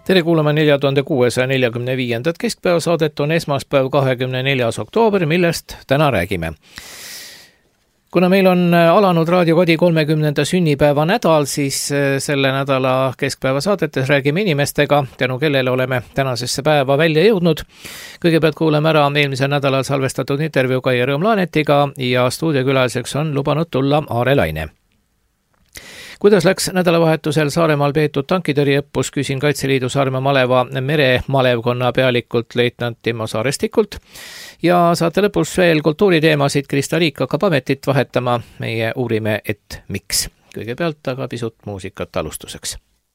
Tere kuulama 4645. keskpäevasaadet on esmaspäev 24. oktoober, millest täna räägime. Kuna meil on alanud Raadio Kodi 30. sünnipäeva nädal, siis selle nädala keskpäevasaadetes räägime inimestega, tänu kellele oleme tänasesse päeva välja jõudnud. Kõigepealt kuuleme ära eelmisel nädalal salvestatud intervjuu Kaie Rõõm-Laanetiga ja stuudiokülaliseks on lubanud tulla Aare Laine. Kuidas läks nädalavahetusel Saaremaal peetud tankitõrjeõppus, küsin Kaitseliidu Saaremaa maleva meremalevkonna pealikult leitnant Timo Saarestikult. Ja saate lõpus veel kultuuriteemasid, Krista Riik hakkab ametit vahetama, meie uurime, et miks. Kõigepealt aga pisut muusikat alustuseks.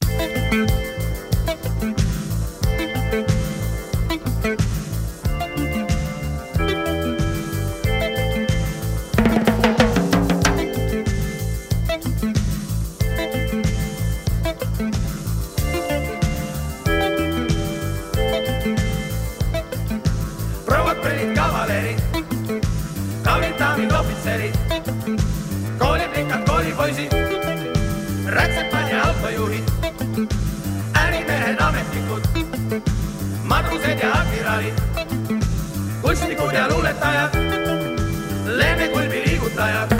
Rätsepad ja autojuhid, ärimehed, ametnikud, madrused ja admiraalid, kunstnikud ja luuletajad, lemmekulbi liigutajad.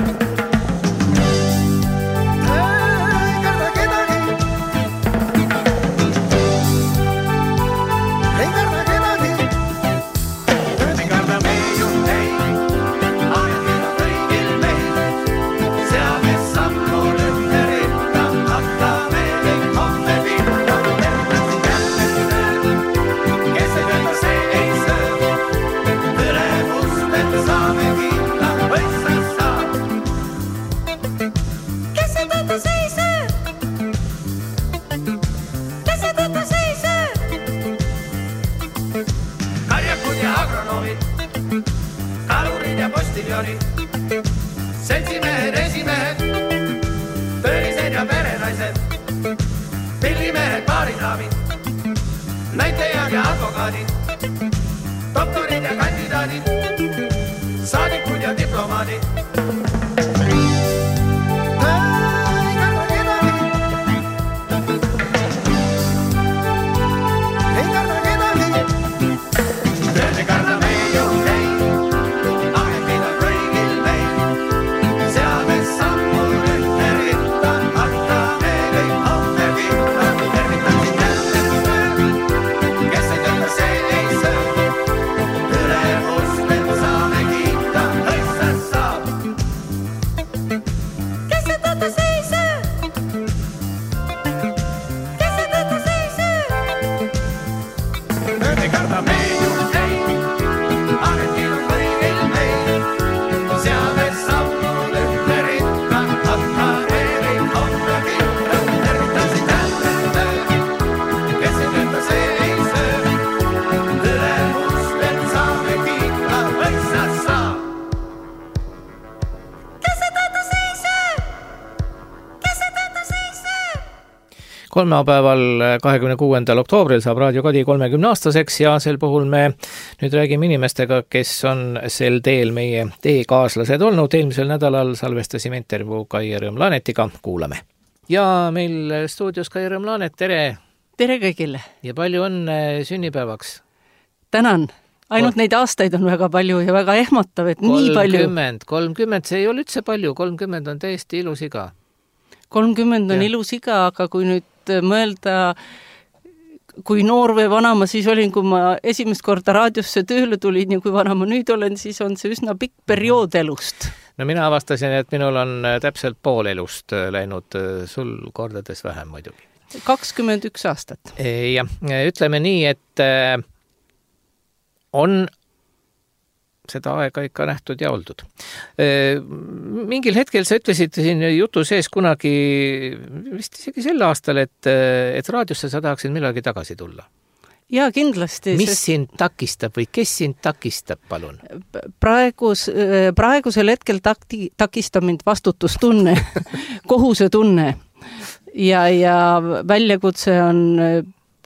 Ei karda kedagi, ei karda kedagi, ei karda meiu, ei, ametid on kõigil meil, seades sammu lühtere. Seltsimehed, esimehed, töölised ja perenaised, pillimehed, baarinaamid, näitajad ja advokaadid, doktorid ja kandidaadid, saadikud ja diplomaadid. Kolmapäeval 26. oktoobril saab Raadio Kodi 30 aastaseks ja sel puhul me nüüd räägime inimestega, kes on sel teel meie teekaaslased olnud. Eelmisel nädalal salvestasime intervjuu Kaie Rõõm-Laanetiga, kuulame. Ja meil stuudios Kaie Rõõm-Laanet, tere! Tere kõigile! Ja palju on sünnipäevaks? Tänan! Ainult neid aastaid on väga palju ja väga ehmatav, et 30, nii palju. 30, see ei ole üldse palju, 30 on täiesti ilus iga. 30 on ilus iga, aga kui nüüd mõelda, kui noor või vanama siis olin, kui ma esimest korda raadiosse tööle tulin ja kui vanama nüüd olen, siis on see üsna pikk periood elust. No mina avastasin, et minul on täpselt pool elust läinud, sul kordades vähem muidugi. 21 aastat. Ja ütleme nii, et on seda aega ikka nähtud ja oldud. Mingil hetkel sa ütlesid siin jutu sees kunagi, vist isegi sel aastal, et raadiosse sa tahaksid millalgi tagasi tulla. Jaa, kindlasti. Mis sind takistab või kes sind takistab, palun? Praegusel hetkel takistab mind vastutustunne, kohusetunne ja väljakutse on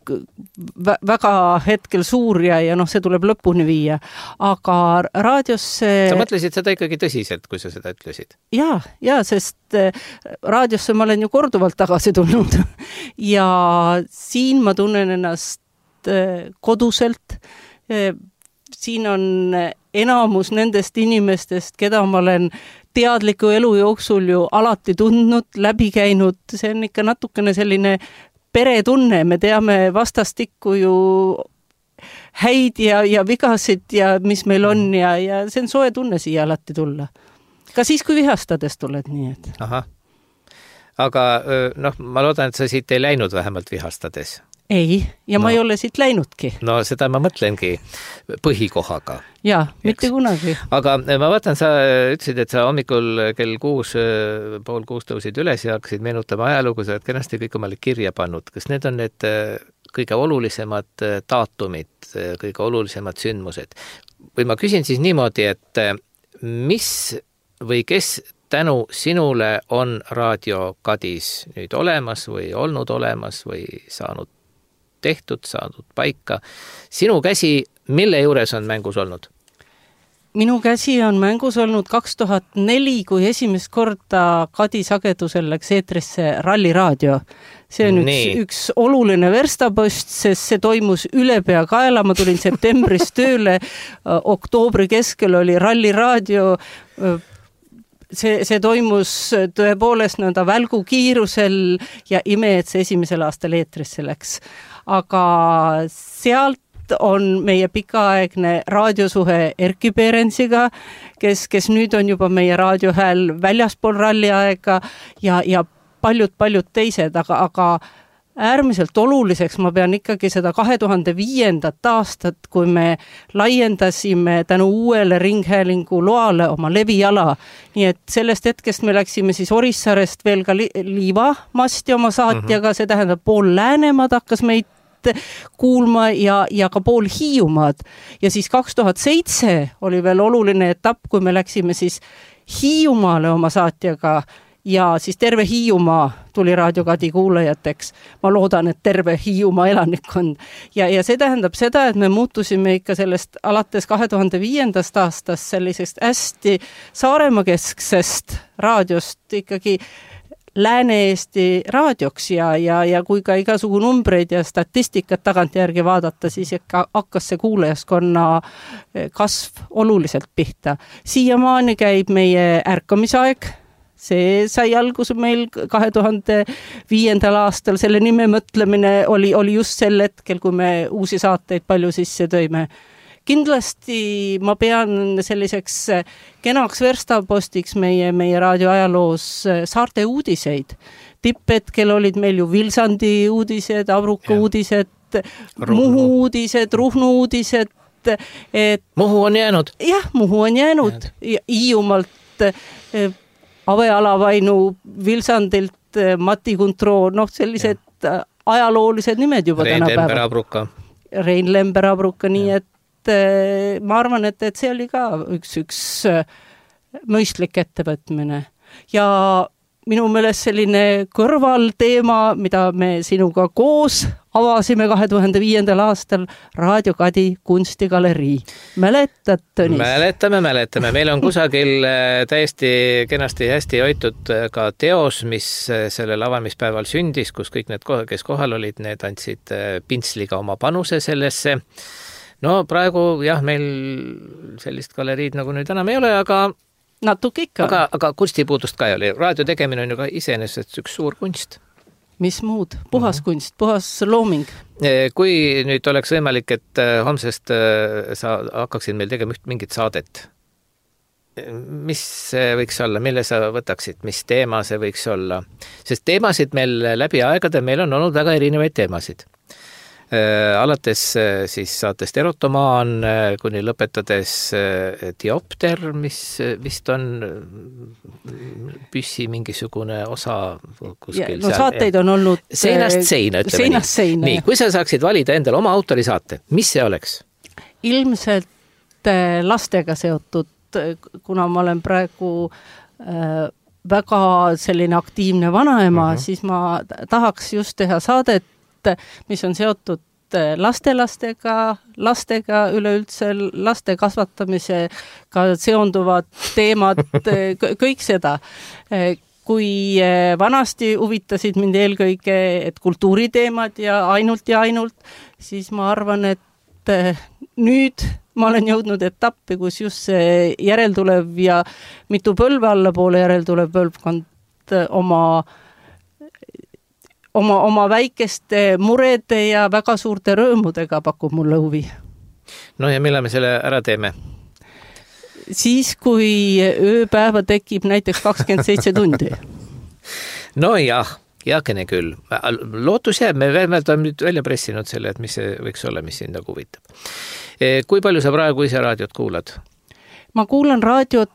väga hetkel suur ja see tuleb lõpuni viia. Aga raadiosse... Sa mõtlesid seda ikkagi tõsiselt, kui sa seda ütlesid? Ja, sest raadiosse ma olen ju korduvalt tagasi tulnud ja siin ma tunnen ennast koduselt. Siin on enamus nendest inimestest, keda ma olen teadliku elu jooksul ju alati tundnud, läbi käinud, see on ikka natukene selline peretunne, me teame vastastikku ju häid ja vigasid ja mis meil on ja see on soe tunne siia alati tulla. Ka siis, kui vihastades tuled, nii et. Aha. Aga ma loodan, et sa siit ei läinud vähemalt vihastades. Ei, ja ma ei ole siit läinudki. No seda ma mõtlengi põhikohaga. Jaa, mitte kunagi. Aga ma vaatan, sa ütlesid, et sa hommikul kell 6:30 tõusid üles ja hakkasid meenutama ajalugu, sa oled kenasti kõik omale kirja pannud. Kas need on need kõige olulisemad daatumid, kõige olulisemad sündmused? Või ma küsin siis niimoodi, et mis või kes tänu sinule on Raadio Kadis nüüd olemas või olnud olemas või saanud paika. Sinu käsi, mille juures on mängus olnud? Minu käsi on mängus olnud 2004, kui esimest korda Kadi sagedusel läks eetrisse Ralliraadio. See on üks oluline verstapost, sest see toimus üle pea kaela. Ma tulin septembris tööle, oktoobri keskel oli Ralliraadio. See toimus tõepoolest nõnda välgu kiirusel ja ime, et see esimesel aastal eetrisse läks. Aga sealt on meie pikaaegne raadiosuhe Erki Perensiga, kes nüüd on juba meie raadiohääl väljaspool ralliaega ja paljud teised, aga äärmiselt oluliseks ma pean ikkagi seda 2005. aastat, kui me laiendasime tänu uuele ringhäälingu loale oma leviala. Nii et sellest hetkest me läksime siis Orissaarest veel ka Liivamasti oma saatjaga, see tähendab pool Läänemaad hakkas meid kuulma ja ka pool Hiiumaad. Ja siis 2007 oli veel oluline etapp, kui me läksime siis Hiiumaale oma saatjaga ja siis terve Hiiumaa tuli Raadio Kadi kuulajateks. Ma loodan, et terve Hiiumaa elanikkond. Ja see tähendab seda, et me muutusime ikka sellest alates 2005. aastast sellisest hästi Saaremaa kesksest raadiost ikkagi Lääne-Eesti raadioks ja kui ka igasugu numbreid ja statistikat tagantjärgi vaadata, siis hakkas see kuulajaskonna kasv oluliselt pihta. Siiamaani käib meie ärkamisaeg. See sai alguse meil 2005. aastal. Selle nime mõtlemine oli just sel hetkel, kui me uusi saateid palju sisse tõime. Kindlasti ma pean selliseks kenaks verstapostiks meie raadioajaloos saarte uudiseid. Tipphetkel olid meil ju Vilsandi uudised, Abruka uudised, Muhu uudised, Ruhnu uudised. Muhu on jäänud? Jah, Muhu on jäänud. Hiiumalt Ave Alavainu, Vilsandilt Mati Kuntro, sellised ajaloolised nimed juba tänapäeva. Rein Lember Abruka, nii et ma arvan, et see oli ka üks mõistlik ettevõtmine. Ja minu meelest selline kõrvalteema, mida me sinuga koos avasime 2005. aastal, Raadio Kadi kunstigalerii. Mäletad, Tõnis? Mäletame. Meil on kusagil täiesti kenasti hästi hoitud ka teos, mis sellel avamispäeval sündis, kus kõik need, kes kohal olid, need andsid pintsliga oma panuse sellesse. No praegu jah, meil sellist galeriid nagu nüüd enam ei ole, aga natuke ikka. Aga kunstipuudust ka ei ole. Raadio tegemine on ju ka iseenesest üks suur kunst. Mis muud? Puhas kunst, puhas looming. Kui nüüd oleks võimalik, et homsest sa hakkaksid meil tegema mingit saadet, mis see võiks olla, mille sa võtaksid, mis teema see võiks olla? Sest teemasid meil läbi aegade, meil on olnud väga erinevaid teemasid. Alates siis saatest Erotomaan kuni lõpetades Diopter, mis vist on püssi mingisugune osa kuskil seal. Saateid on olnud seinast seina, ütleme nii. Nii, kui sa saaksid valida endale oma autorisaate, mis see oleks? Ilmselt lastega seotud, kuna ma olen praegu väga selline aktiivne vanaema, siis ma tahaks just teha saadet mis on seotud lastega üleüldse, laste kasvatamisega seonduvad teemad, kõik seda. Kui vanasti huvitasid mind eelkõige, et kultuuriteemad ja ainult, siis ma arvan, et nüüd ma olen jõudnud etappi, kus just see järeltulev ja mitu põlve allapoole järeltulev põlvkond oma väikeste murede ja väga suurte rõõmudega pakub mulle huvi. No ja millal me selle ära teeme? Siis, kui ööpäeva tekib näiteks 27 tundi. No jah, heakene küll. Lootus jääb, me vähemalt on nüüd välja pressinud selle, et mis see võiks olla, mis sind nagu huvitab. Kui palju sa praegu ise raadiot kuulad? Ma kuulan raadiot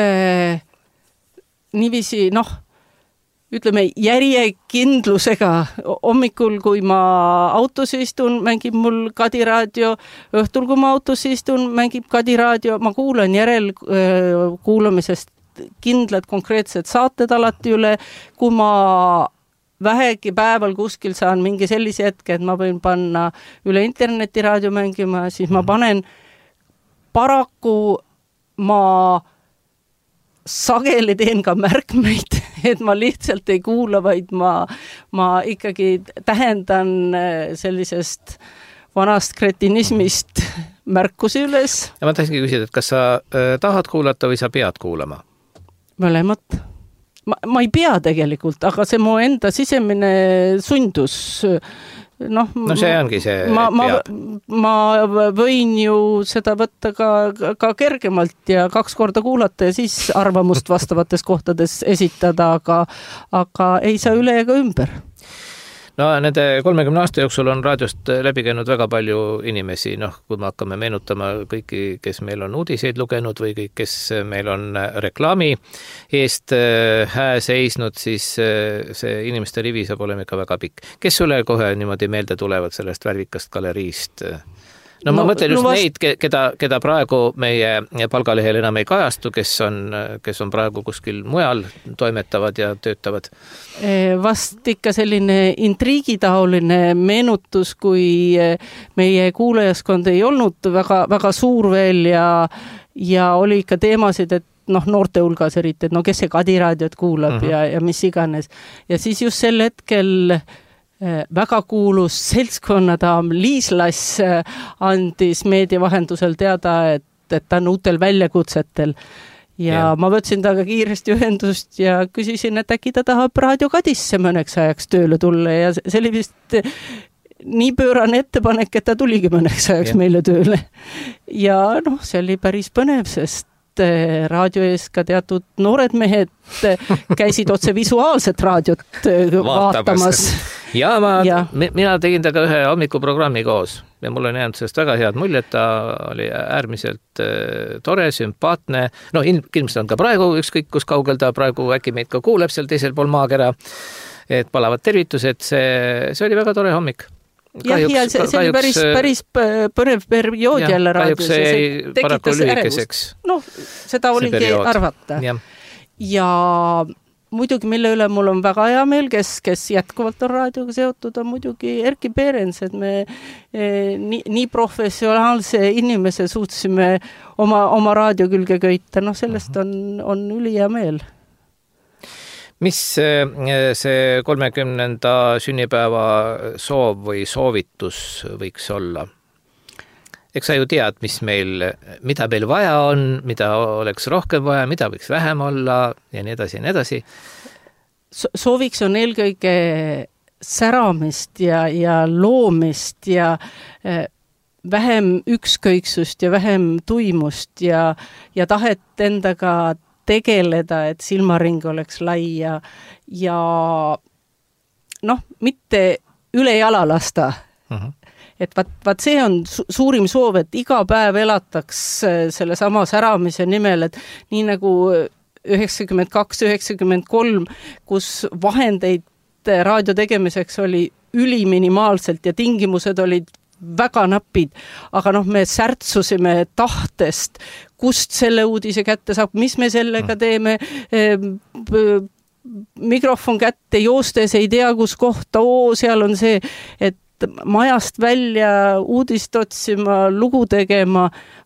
niiviisi, ütleme, järjekindlusega. Hommikul, kui ma autos istun, mängib mul Kadi raadio. Õhtul, kui ma autos istun, mängib Kadi raadio. Ma kuulan järelkuulamisest kindlad konkreetsed saated alati üle. Kui ma vähegi päeval kuskil saan mingi sellise hetke, et ma võin panna üle interneti raadio mängima, siis ma panen paraku sageli teen ka märkmeid, et ma lihtsalt ei kuula, vaid ma ikkagi tähendan sellisest vanast kretinismist märkusi üles. Ja ma tahtsingi küsida, et kas sa tahad kuulata või sa pead kuulama? Mõlemat. Ma ei pea tegelikult, aga see mu enda sisemine sundus. No see ongi see, ma võin ju seda võtta ka kergemalt ja 2 korda kuulata ja siis arvamust vastavates kohtades esitada, aga ei saa üle ega ümber. No nende 30 aasta jooksul on raadiost läbi käinud väga palju inimesi, kui me hakkame meenutama kõiki, kes meil on uudiseid lugenud või kõik, kes meil on reklaami eest hää seisnud, siis see inimeste rivi saab olema ikka väga pikk. Kes sulle kohe niimoodi meelde tulevad sellest värvikast galeriist? Ma mõtlen just neid, keda praegu meie palgalehel enam ei kajastu, kes on praegu kuskil mujal toimetavad ja töötavad. Vast ikka selline intriigitaoline meenutus, kui meie kuulajaskond ei olnud väga, väga suur veel ja oli ikka teemasid, et noorte hulgas eriti, et kes see Kadi raadiot kuulab ja mis iganes. Ja siis just sel hetkel väga kuulus seltskonnadaam Liis Lass andis meedia vahendusel teada, et ta on uutel väljakutsetel. Ja ma võtsin taga kiiresti ühendust ja küsisin, et äkki ta tahab Raadio Kadisse mõneks ajaks tööle tulla ja see oli vist nii pöörane ettepanek, et ta tuligi mõneks ajaks meile tööle. Ja see oli päris põnev, sest raadio ees ka teatud noored mehed käisid otse visuaalset raadiot vaatamas. Ja mina tegin taga ühe hommikuprogrammi koos ja mul on jäänud sellest väga head muljet, ta oli äärmiselt tore, sümpaatne, ilmselt on ka praegu ükskõik, kus kaugel ta praegu äkki meid ka kuuleb seal teisel pool maakera, et palavad tervitused, see oli väga tore hommik. See oli päris põnev periood jälle raadios. Kahjuks see jäi paraku lühikeseks. Seda oligi arvata. Ja muidugi, mille üle mul on väga hea meel, kes jätkuvalt on raadioga seotud, on muidugi Erki Peerens, et me nii professionaalse inimese suutsime oma raadio külge köita. Sellest on ülihea meel. Mis see 30. sünnipäeva soov või soovitus võiks olla? Eks sa ju tead, mida meil vaja on, mida oleks rohkem vaja, mida võiks vähem olla ja nii edasi ja nii edasi. Sooviks on eelkõige säramist ja loomist ja vähem ükskõiksust ja vähem tuimust ja tahet endaga tegeleda, et silmaring oleks lai ja mitte üle jala lasta. Et vaat see on suurim soov, et iga päev elataks selle sama säramise nimel, et nii nagu 92-93, kus vahendeid raadio tegemiseks oli üliminimaalselt ja tingimused olid väga napid, aga me särtsusime tahtest, kust selle uudise kätte saab, mis me sellega teeme, mikrofon kätte, joostes ei tea, kus kohta, seal on see, et majast välja uudist otsima, lugu tegema,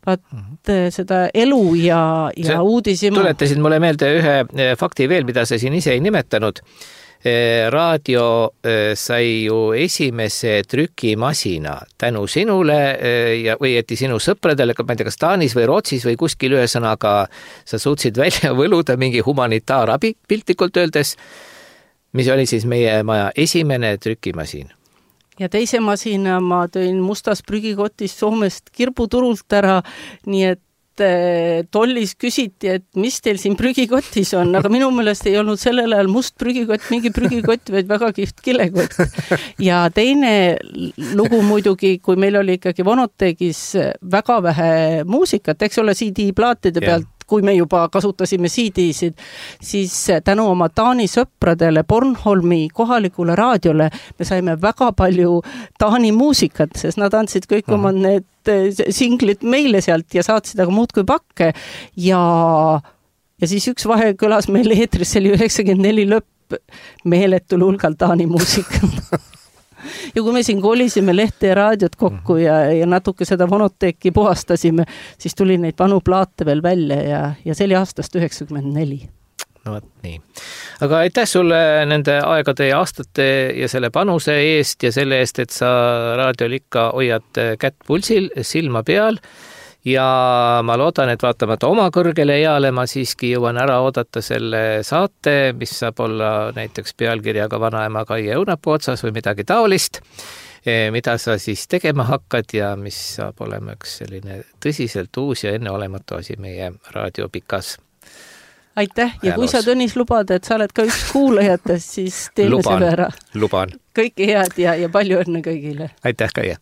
seda elu ja uudisima. Tuletasid mulle meelde ühe fakti veel, mida sa siin ise ei nimetanud. Raadio sai ju esimese trükimasina tänu sinule või jätti sinu sõpradele, ma ei tea, kas Taanis või Rootsis või kuskil ühesõnaga sa suutsid välja võluda mingi humanitaarabi piltlikult öeldes, mis oli siis meie maja esimene trükimasin. Ja teise masina ma tõin mustas prügikotis Soomest kirbuturult ära, nii et tollis küsiti, et mis teil siin prügikotis on, aga minu meelest ei olnud sellel ajal must prügikott, mingi prügikott, vaid väga kihvt kilekott. Ja teine lugu muidugi, kui meil oli ikkagi Vonotegis väga vähe muusikat, eks ole, CD-plaatide pealt, kui me juba kasutasime CD-sid, siis tänu oma Taani sõpradele Bornholmi kohalikule raadiole me saime väga palju Taani muusikat, sest nad andsid kõik oma need singlid meile sealt ja saatsid aga muud kui pakke. Ja siis üks vahe kõlas meil eetris, see oli 94 lõpp, meeletul hulgal Taani muusikat. Ja kui me siin kolisime Lehte ja raadiot kokku ja natuke seda Vonoteki puhastasime, siis tuli neid vanu plaate veel välja ja see oli aastast 94. No võt nii. Aga aitäh sulle nende aegade ja aastate ja selle panuse eest ja selle eest, et sa raadiol ikka hoiad kätt pulsil, silma peal. Ja ma loodan, et vaatamata oma kõrgele eale ma siiski jõuan ära oodata selle saate, mis saab olla näiteks pealkirjaga Vanaema Kai õunapuu otsas või midagi taolist, mida sa siis tegema hakkad ja mis saab olema üks selline tõsiselt uus ja enneolematu asi meie raadiopikas. Aitäh ja kui sa, Tõnis, lubad, et sa oled ka üks kuulajatest, siis teeme selle ära. Luban. Kõike head ja palju õnne kõigile. Aitäh, Kaie.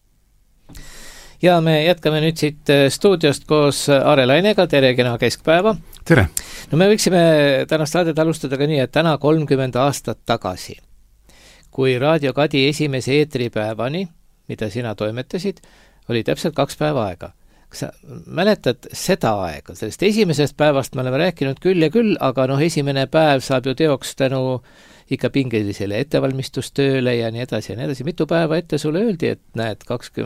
Ja me jätkame nüüd siit stuudiost koos Aare Lainega. Tere, kena keskpäeva. Tere. No me võiksime tänast saadet alustada ka nii, et täna 30 aastat tagasi, kui Raadio Kadi esimese eetripäevani, mida sina toimetasid, oli täpselt 2 päeva aega. Kas sa mäletad seda aega? Sellest esimesest päevast me oleme rääkinud küll ja küll, aga esimene päev saab ju teoks tänu ikka pingelisele ettevalmistustööle ja nii edasi ja nii edasi. Mitu päeva ette sulle öeldi, et näed,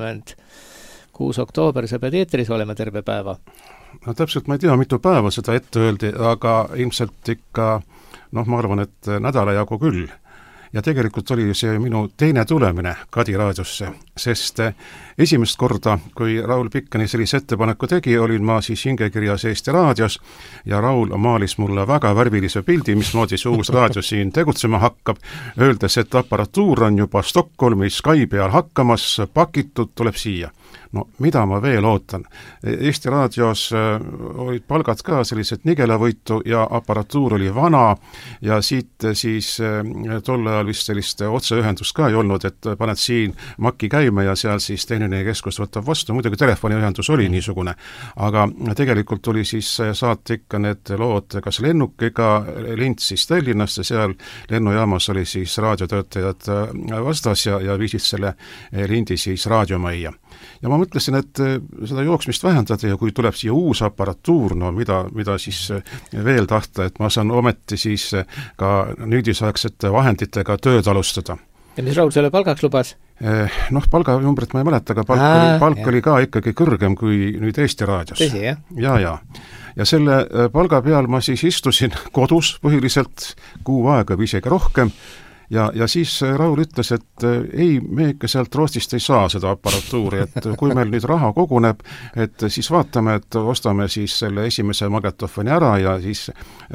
26. oktoober, sa pead eetris olema terve päeva? No täpselt ma ei tea, mitu päeva seda ette öeldi, aga ilmselt ikka, ma arvan, et nädala jagu küll. Ja tegelikult oli see minu teine tulemine Kadi raadiosse, sest esimest korda, kui Raul Pikkani sellise ettepaneku tegi, olin ma siis hingekirjas Eesti raadios ja Raul maalis mulle väga värvilise pildi, mismoodi see uus raadio siin tegutsema hakkab, öeldes, et aparatuur on juba Stockholmis Sky peal hakkamas, pakitud, tuleb siia. No mida ma veel ootan? Eesti raadios olid palgad ka sellised nigelavõitu ja aparatuur oli vana ja siit siis tol ajal vist sellist otseühendust ka ei olnud, et paned siin makki käima ja seal siis tehniline keskus võtab vastu, muidugi telefoniühendus oli niisugune, aga tegelikult tuli siis saata ikka need lood kas lennukiga, lint siis Tallinnast ja seal lennujaamas oli siis raadiotöötajad vastas ja viisid selle lindi siis raadiomajja. Ja ma mõtlesin, et seda jooksmist vähendada ja kui tuleb siia uus aparatuur, mida siis veel tahta, et ma saan ometi siis ka nüüdisaegsete vahenditega tööd alustada. Ja mis Raul selle palgaks lubas? Palganumbrit ma ei mäleta, aga palk oli ka ikkagi kõrgem kui nüüd Eesti raadios. Tõsi, jah? Ja selle palga peal ma siis istusin kodus põhiliselt kuu aega või isegi rohkem. Ja siis Raul ütles, et ei, me ikka sealt Rootsist ei saa seda aparatuuri, et kui meil nüüd raha koguneb, et siis vaatame, et ostame siis selle esimese magnetofoni ära ja siis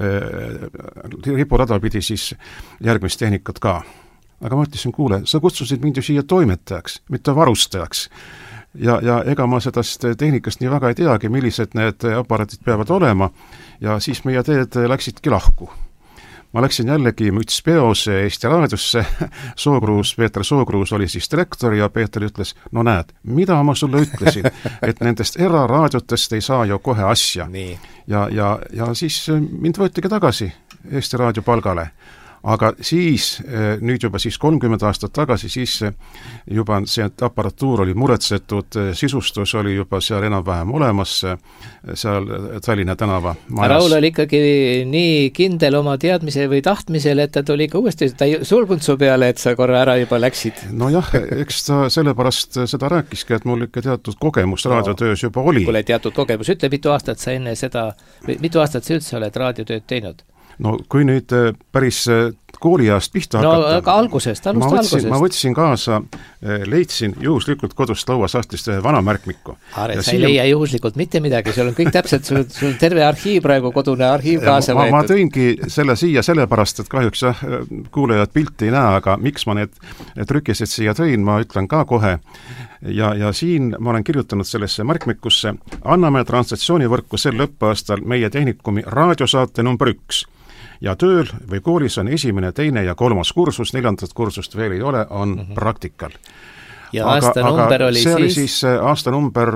ripurada pidi siis järgmist tehnikat ka. Aga ma ütlesin, kuule, sa kutsusid mind ju siia toimetajaks, mitte varustajaks. Ja ega ma sellest tehnikast nii väga ei teagi, millised need aparaatid peavad olema ja siis meie teed läksidki lahku. Ma läksin jällegi müts peos Eesti raadiosse, Peeter Sookruus oli siis direktor ja Peeter ütles, no näed, mida ma sulle ütlesin, et nendest eraraadiotest ei saa ju kohe asja. Ja siis mind võetigi tagasi Eesti raadio palgale. aga siis, nüüd juba siis 30 aastat tagasi, siis juba see aparatuur oli muretsetud, sisustus oli juba seal enam-vähem olemas, seal Tallinna tänava majas. Raul oli ikkagi nii kindel oma teadmise või tahtmisel, et ta tuli ikka uuesti, ta ei sulgunud su peale, et sa korra ära juba läksid. No jah, eks ta sellepärast seda rääkiski, et mul ikka teatud kogemus raadiotöös juba oli. Kuule, teatud kogemus, ütle, mitu aastat sa enne seda, mitu aastat sa üldse oled raadiotööd teinud? No kui nüüd päris kooliajast pihta hakata... No aga algusest. Ma võtsin kaasa, leidsin juhuslikult kodust lauasahtlist ühe vana märkmiku. Aare, sa ei leia juhuslikult mitte midagi, sul on kõik täpselt, sul terve arhiiv praegu, kodune arhiiv kaasa võetud. Ma tõingi selle siia sellepärast, et kahjuks kuulajad pilti ei näe, aga miks ma need trükised siia tõin, ma ütlen ka kohe. Ja siin ma olen kirjutanud sellesse märkmikusse, anname translatsioonivõrku sel õppeaastal meie tehnikumi raadiosaate number 1. Ja tööl või koolis on 1., 2. ja 3. kursus, 4. kursust veel ei ole, on praktikal. Ja aastanumber oli see oli siis aastanumber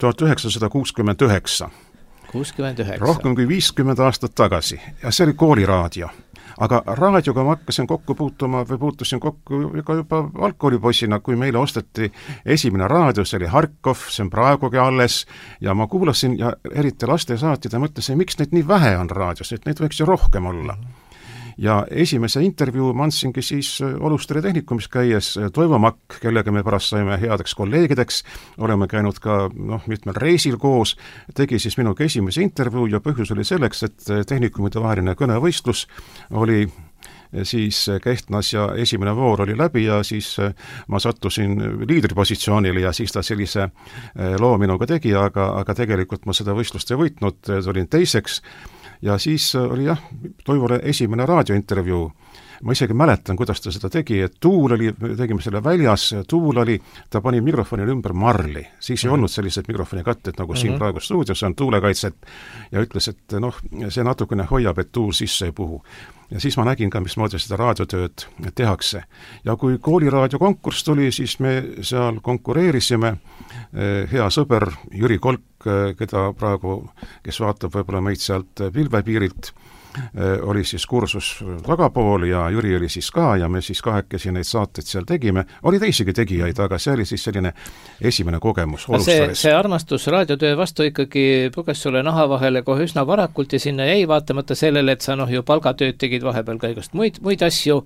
1969. 69. Rohkem kui 50 aastat tagasi ja see oli kooliraadio. Aga raadioga ma hakkasin kokku puutuma või puutusin kokku juba algkoolipoissina, kui meile osteti esimene raadio, see oli Harkov, see on praegugi alles, ja ma kuulasin ja eriti lastesaatid ja mõtlesin, miks neid nii vähe on raadios, et neid võiks ju rohkem olla. Ja esimese intervjuu ma andsingi siis Olusteri tehnikumis käies Toivo Makk, kellega me pärast saime headeks kolleegideks, oleme käinud ka mitmel reisil koos, tegi siis minuga esimese intervjuu ja põhjus oli selleks, et tehnikumide vaheline kõnevõistlus oli siis Kehtnas ja esimene voor oli läbi ja siis ma sattusin liidripositsioonile ja siis ta sellise loo minuga tegi, aga tegelikult ma seda võistlust ei võitnud, olin teiseks. Ja siis oli Toivole esimene raadiointervjuu. Ma isegi mäletan, kuidas ta seda tegi, et tuul oli, tegime selle väljas, tuul oli, ta pani mikrofonile ümber marli. Siis ei olnud sellised mikrofonikatted, nagu siin praegu stuudios on tuulekaitset ja ütles, et see natukene hoiab, et tuul sisse ei puhu. Ja siis ma nägin ka, mismoodi seda raadiotööd tehakse. Ja kui kooliraadio konkurss tuli, siis me seal konkureerisime. Hea sõber Jüri Kolk, keda praegu, kes vaatab võib-olla meid sealt pilvepiirilt, oli siis kursus tagapool ja Jüri oli siis ka ja me siis kahekesi neid saateid seal tegime. Oli teisigi tegijaid, aga see oli siis selline esimene kogemus Olustaris. See armastus raadiotöö vastu ikkagi puges sulle naha vahele kohe üsna varakult ja sinna jäi vaatamata sellele, et sa ju palgatööd tegid vahepeal ka igast muid asju.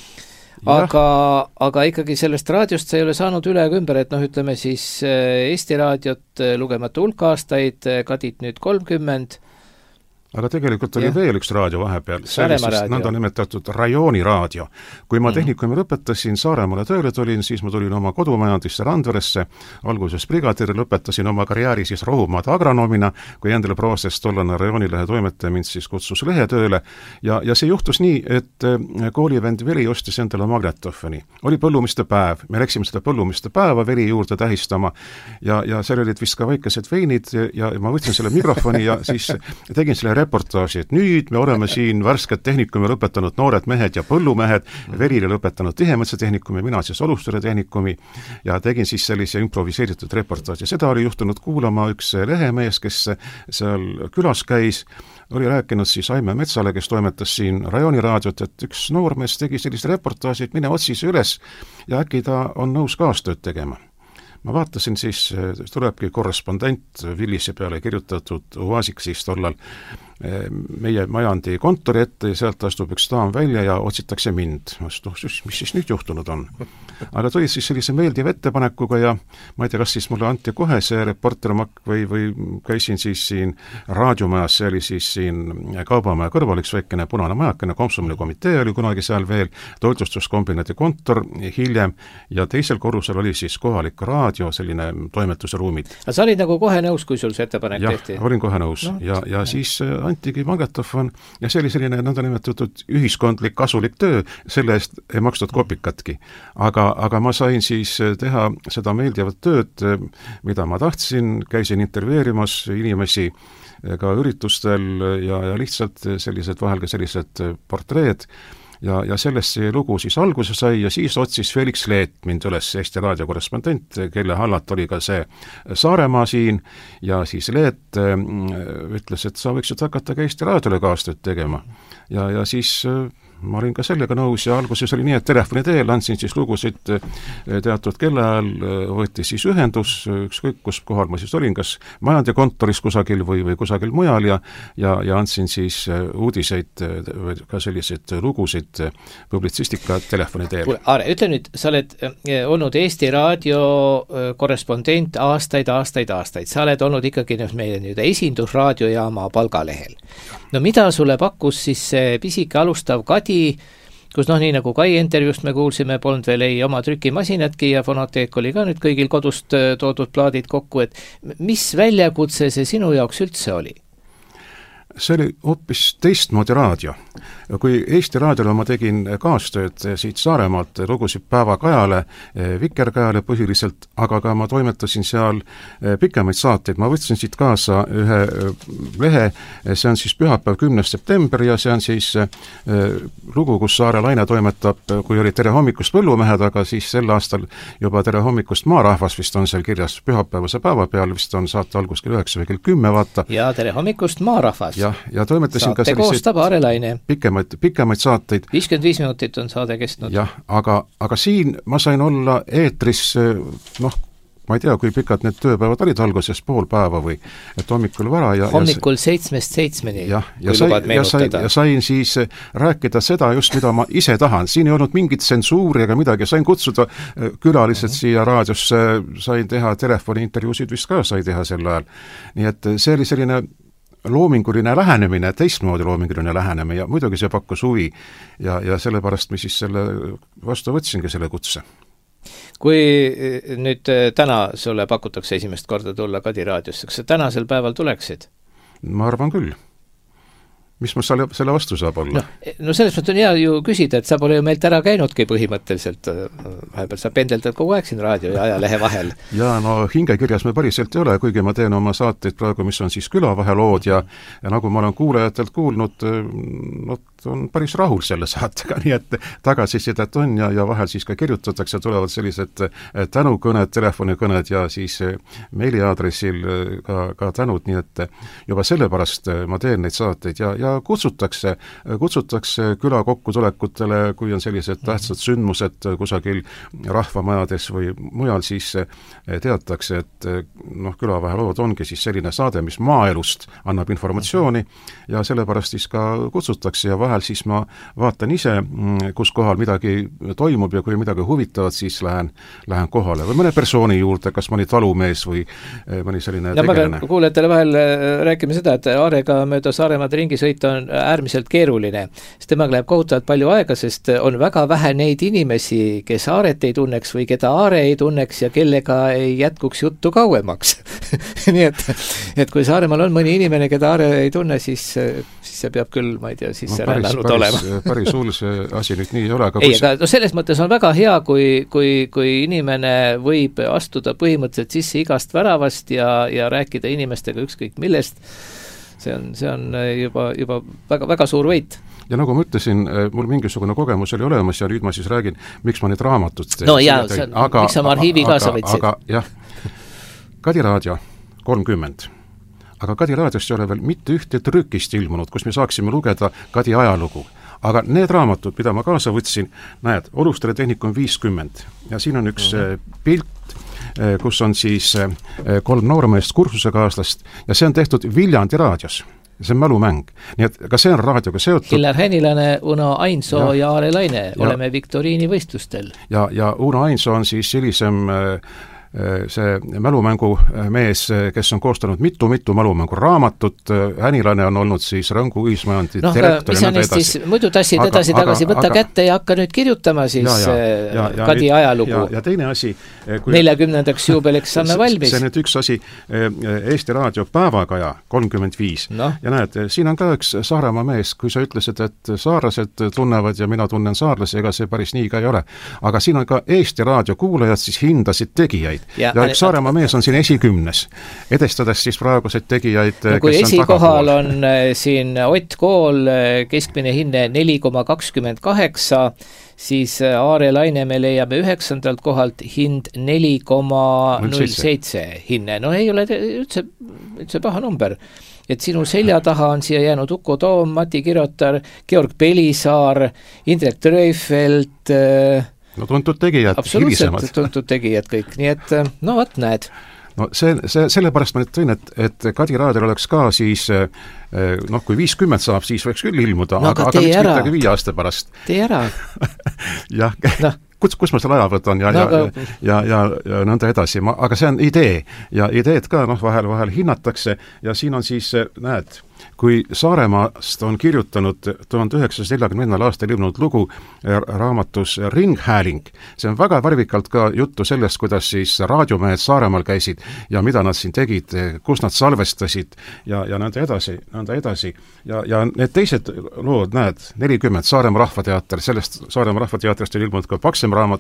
Aga ikkagi sellest raadiost sa ei ole saanud üle ega ümber, et ütleme siis Eesti raadiot lugemata hulk aastaid, Kadit nüüd 30. Aga tegelikult oli veel üks raadio vahepeal, see oli siis nõnda nimetatud rajooniraadio. Kui ma tehnikumi lõpetasin, Saaremaale tööle tulin, siis ma tulin oma kodumajandisse Randveresse, alguses brigadir, lõpetasin oma karjääri siis Rohumaade agronoomina, kui endale prooses tollane rajoonilehe toimetaja mind siis kutsus lehetööle ja see juhtus nii, et koolivend Veli ostis endale magnetofoni. Oli põllumiste päev, me läksime seda põllumiste päeva Veli juurde tähistama ja seal olid vist ka väikesed veinid ja ma võtsin selle mikrofoni ja siis tegin selle reportaaži, et nüüd me oleme siin värsked tehnikumi lõpetanud noored mehed ja põllumehed, Verile lõpetanud Tihemetsa tehnikumi, mina siis Olusteri tehnikumi ja tegin siis sellise improviseeritud reportaaži. Seda oli juhtunud kuulama üks lehemees, kes seal külas käis, oli rääkinud siis Aime Metsale, kes toimetas siin rajooniraadiot, et üks noormees tegi sellise reportaaži, et mine otsi see üles ja äkki ta on nõus kaastööd tegema. Ma vaatasin siis, tulebki korrespondent Villise peale kirjutatud Uvaasik siis tollal meie majandi kontori ette ja sealt astub üks daam välja ja otsitakse mind. Mis siis nüüd juhtunud on? Aga tuli siis sellise meeldiv ettepanekuga ja ma ei tea, kas siis mulle anti kohe see reportermakk või käisin siis siin raadiomajas, see oli siis siin Kaubamaja kõrval üks väikene punane majakene, Komsomoli komitee oli kunagi seal veel, toitlustuskombinati kontor hiljem ja teisel korrusel oli siis kohalik raadio, selline toimetuse ruumid. Aga sa olid nagu kohe nõus, kui sul see ettepanek tehti? Jah, olin kohe nõus ja siis antigi magnetofon ja see oli selline nõndanimetatud ühiskondlik kasulik töö, selle eest ei makstud kopikatki. Aga ma sain siis teha seda meeldivat tööd, mida ma tahtsin, käisin intervjueerimas inimesi ka üritustel ja lihtsalt sellised vahel ka sellised portreed ja sellest see lugu siis alguse sai ja siis otsis Felix Leet mind üles, Eesti Raadio korrespondent, kelle hallat oli ka see Saaremaa siin ja siis Leet ütles, et sa võiksid hakata ka Eesti Raadiole kaastööd tegema ja siis ma olin ka sellega nõus ja alguses oli nii, et telefoni teel andsin siis lugusid teatud kellaajal, võeti siis ühendus, ükskõik kus kohal ma siis olin, kas majandikontoris kusagil või kusagil mujal ja andsin siis uudiseid või ka selliseid lugusid publitsistika telefoni teel. Aare, ütle nüüd, sa oled olnud Eesti Raadio korrespondent aastaid, sa oled olnud ikkagi meie esindusraadiojaama palgalehel. No mida sulle pakkus siis see pisike alustav Kadi, kus nii nagu Kai intervjuust me kuulsime, polnud veel ei oma trükimasinatki ja fonoteek oli ka nüüd kõigil kodust toodud plaadid kokku, et mis väljakutse see sinu jaoks üldse oli? See oli hoopis teistmoodi raadio. Kui Eesti Raadiole ma tegin kaastööd siit Saaremaalt lugusid Päevakajale, Vikerkajale põhiliselt, aga ka ma toimetasin seal pikemaid saateid. Ma võtsin siit kaasa ühe lehe, see on siis pühapäev 10. september ja see on siis lugu, kus Saare Laine toimetab, kui oli Tere hommikust põllumehed, aga siis sel aastal juba Tere hommikust maarahvas vist on seal kirjas pühapäevase päeva peal, vist on saate algus kell 9 või kell 10, vaata. Ja Tere hommikust maarahvas. Ja toimetasin saate ka koostab Aare Laine. Pikemaid saateid. 55 minutit on saade kestnud. Jah, aga siin ma sain olla eetris, ma ei tea, kui pikad need tööpäevad olid alguses, pool päeva või et hommikul vara. Hommikul 7-7, kui lubad meenutada. Ja sain siis rääkida seda just, mida ma ise tahan. Siin ei olnud mingit tsensuuri ega midagi, sain kutsuda külalised siia raadiosse, sain teha telefoniintervjuusid, vist ka sai teha sel ajal. Nii et see oli selline loominguline lähenemine, teistmoodi loominguline lähenemine ja muidugi see pakkus huvi ja sellepärast me siis selle vastu võtsingi selle kutse. Kui nüüd täna sulle pakutakse esimest korda tulla Kadi raadiosse, kas sa tänasel päeval tuleksid? Ma arvan küll. Mis ma selle vastu saab olla? No selles mõttes on hea ju küsida, et sa pole ju meilt ära käinudki põhimõtteliselt, vahepeal sa pendeldad kogu aeg siin raadio ja ajalehe vahel. Ja hingekirjas me päriselt ei ole, kuigi ma teen oma saateid praegu, mis on siis külavahelood ja nagu ma olen kuulajatelt kuulnud, on päris rahul selle saatega, nii et tagasisidet on ja vahel siis ka kirjutatakse, tulevad sellised tänukõned, telefonikõned ja siis meiliaadressil ka tänud, nii et juba sellepärast ma teen neid saateid ja kutsutakse küla kokkutulekutele, kui on sellised tähtsad sündmused kusagil rahvamajades või mujal, siis teatakse, et külavahelood ongi siis selline saade, mis maaelust annab informatsiooni ja sellepärast siis ka kutsutakse ja vahel siis ma vaatan ise, kus kohal midagi toimub ja kui midagi huvitavat, siis lähen kohale või mõne persooni juurde, kas mõni talumees või mõni selline tegelane. Ma pean kuulajatele vahel rääkima seda, et Aarega mööda Saaremaad ringi sõita on äärmiselt keeruline, sest temaga läheb kohutavalt palju aega, sest on väga vähe neid inimesi, kes Aaret ei tunneks või keda Aare ei tunneks ja kellega ei jätkuks juttu kauemaks. Nii et kui Saaremaal on mõni inimene, keda Aare ei tunne, siis see peab küll, ma ei tea, siis päris hull see asi nüüd nii ei ole. Aga selles mõttes on väga hea, kui inimene võib astuda põhimõtteliselt sisse igast väravast ja rääkida inimestega ükskõik millest. See on juba väga, väga suur võit. Ja nagu ma ütlesin, mul mingisugune kogemus oli olemas ja nüüd ma siis räägin, miks ma need raamatut miks sa oma arhiivi kaasa võtsid? Aga jah, Kadi raadio 30. Aga Kadi raadiost ei ole veel mitte ühte trükist ilmunud, kus me saaksime lugeda Kadi ajalugu. Aga need raamatud, mida ma kaasa võtsin, näed, Olustele tehnikum 50 ja siin on üks pilt, kus on siis 3 noormeest kursusekaaslast ja see on tehtud Viljandi raadios. See on mälumäng. Nii et ka see on raadioga seotud. Hillar Hänilane, Uno Ainsoo ja Aare Laine, oleme viktoriini võistlustel. Ja Uno Ainsoo on siis hilisem see mälumängu mees, kes on koostanud mitu mälumängu raamatut, Hänilane on olnud siis Rõngu ühismajandi direktor ja nõnda edasi. Muidu tassid edasi-tagasi, võtta kätte ja hakka nüüd kirjutama siis Kadi ajalugu. Ja teine asi 40. juubeliks saame valmis. See on nüüd üks asi, Eesti Raadio Päevakaja 35. Ja näed, siin on ka üks Saaremaa mees, kui sa ütlesid, et saarlased tunnevad ja mina tunnen saarlasi, ega see päris nii ka ei ole. Aga siin on ka Eesti Raadio kuulajad siis hindasid tegijaid. ja üks Saaremaa mees on siin esikümnes, edestades siis praeguseid tegijaid, no, kui esikohal on siin Ott Kool, keskmine hinne 4,28, siis Aare Lainemäe leiame 9. kohalt hind 4,07 hinne. No ei ole üldse paha number. Et sinu selja taha on siia jäänud Uko Toom, Mati Kirotar, Georg Pelisaar, Indrek Tröifeld. No tuntud tegijad, absoluutselt tuntud tegijad kõik, nii et no võt näed. No sellepärast ma nüüd tõin, et Kadi raadiol oleks ka siis, kui 50 saab, siis võiks küll ilmuda, no, aga miks midagi 5 aasta pärast. Tee ära. Jah, kus ma selle aja võtan ja nõnda edasi, aga see on idee ja ideed ka vahel hinnatakse ja siin on siis, näed, kui Saaremaast on kirjutanud 1940. aastal ilmunud lugu raamatus Ringhääling, see on väga värvikalt ka juttu sellest, kuidas siis raadiomehed Saaremaal käisid ja mida nad siin tegid, kus nad salvestasid ja nõnda edasi. Ja need teised lood, näed, 40 Saaremaa Rahvateater, sellest Saaremaa Rahvateatrist on ilmunud ka paksem raamat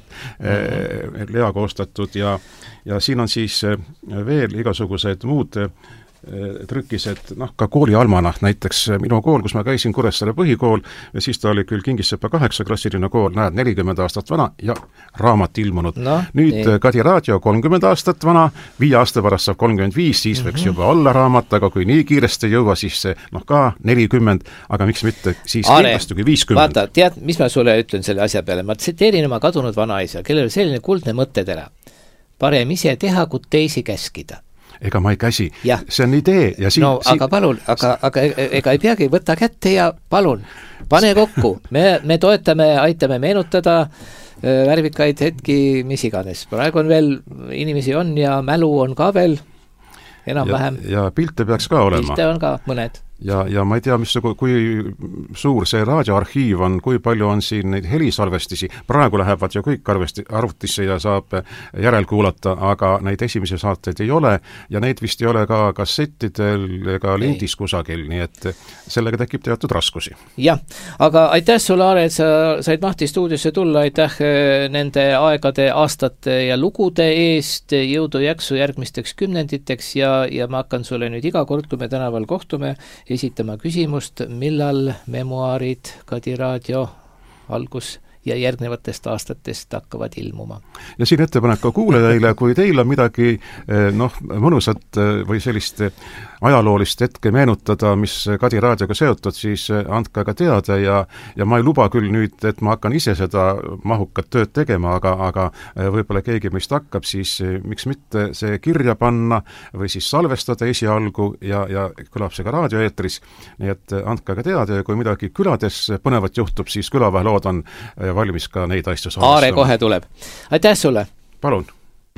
Lea koostatud ja siin on siis veel igasugused muud trükised, ka koolialmanah, näiteks minu kool, kus ma käisin, Kuressaare põhikool, ja siis ta oli küll Kingissepa 8-klassiline kool, näed, 40 aastat vana ja raamat ilmunud. No, nüüd nii. Kadi raadio 30 aastat vana, 5 aasta pärast saab 35, siis võiks juba olla raamat, aga kui nii kiiresti jõua, siis ka 40, aga miks mitte, siis kindlasti kui 50. Vaata, tead, mis ma sulle ütlen selle asja peale? Ma tsiteerin oma kadunud vanaisa, kellel selline kuldne mõttetera. Parem ise teha, kui teisi käskida. Ega ma ei käsi, see on idee ja aga palun, aga ega ei peagi, võtta kätte ja palun, pane kokku, me toetame, aitame meenutada värvikaid hetki, mis iganes. Praegu on veel, inimesi on ja mälu on ka veel enam-vähem. Ja pilte peaks ka olema. Pilte on ka mõned. Ja ma ei tea, kui suur see raadioarhiiv on, kui palju on siin neid helisalvestisi, praegu lähevad ju kõik arvutisse ja saab järelkuulata, aga neid esimesi saateid ei ole ja neid vist ei ole ka kassettidel ega lindis kusagil, nii et sellega tekib teatud raskusi. Jah, aga aitäh sulle, Aare, et sa said Mahti stuudiosse tulla, aitäh nende aegade, aastate ja lugude eest, jõudu jaksu järgmisteks kümnenditeks ja ma hakkan sulle nüüd iga kord, kui me tänaval kohtume, esitama küsimust, millal memuaarid Kadi raadio algus ja järgnevatest aastatest hakkavad ilmuma. Ja siin ettepanek ka kuulajaile, kui teil on midagi mõnusat või sellist ajaloolist hetke meenutada, mis Kadi raadioga seotud, siis andke aga teada ja ma ei luba küll nüüd, et ma hakkan ise seda mahukat tööd tegema, aga võib-olla keegi meist hakkab, siis miks mitte see kirja panna või siis salvestada esialgu ja kõlab see ka raadioeetris, nii et andke aga teada ja kui midagi külades põnevat juhtub, siis külavahelood on valmis ka neid asju salvestama. Aare kohe tuleb. Aitäh sulle! Palun!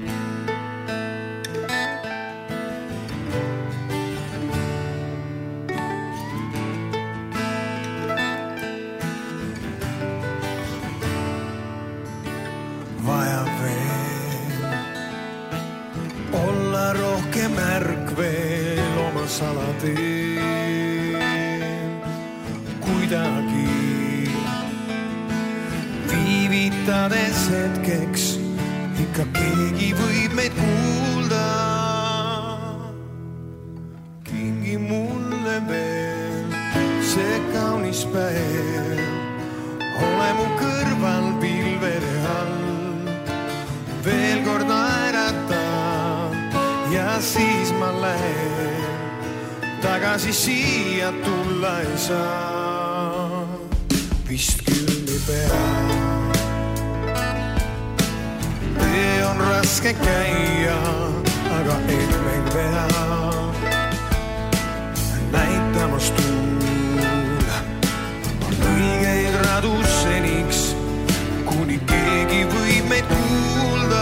Kuidagi viivitades hetkeks ikka keegi võib meid kuulda. Kingi mulle veel see kaunis päev, ole mu kõrval pilvede all, veel kord naerata ja siis ma lähen. Tagasi siia tulla ei saa, vist küll ei pea. Tee on raske käia, aga et meil pea. Näitamas tuul on õigeid radu seniks, kuni keegi võib meid kuulda.